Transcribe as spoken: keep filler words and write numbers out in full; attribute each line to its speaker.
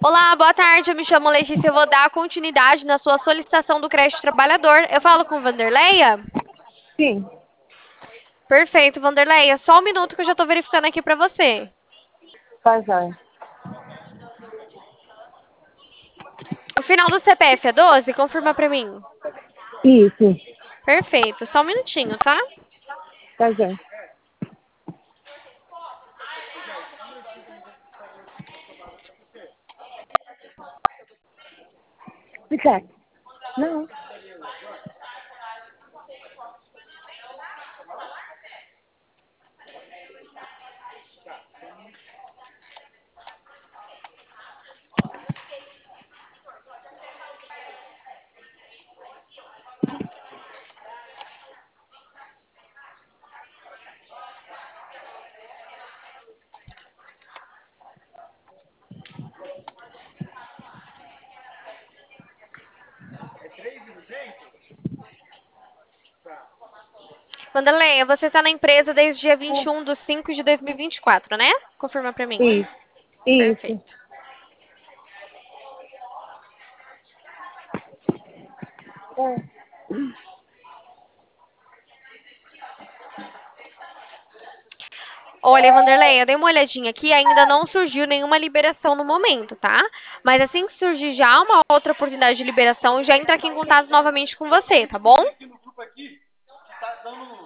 Speaker 1: Olá, boa tarde. Eu me chamo Letícia. Eu vou dar continuidade na sua solicitação do crédito trabalhador. Eu falo com Vanderleia?
Speaker 2: Sim,
Speaker 1: Perfeito, Vanderleia. Só um minuto que eu já estou verificando aqui para você.
Speaker 2: tá joia.
Speaker 1: O final do C P F é doze? Confirma para mim.
Speaker 2: Isso,
Speaker 1: Perfeito. Só um minutinho, tá?
Speaker 2: tá joia. Ricardo, não.
Speaker 1: Vanderleia, você está na empresa desde o dia vinte e um de cinco de dois mil e vinte e quatro, né? Confirma para mim.
Speaker 2: Isso, isso.
Speaker 1: Perfeito.
Speaker 2: É.
Speaker 1: Olha, Vanderlei, eu dei uma olhadinha aqui, ainda não surgiu nenhuma liberação no momento, tá? Mas assim que surgir já uma outra oportunidade de liberação, já entra aqui em contato novamente com você, tá bom?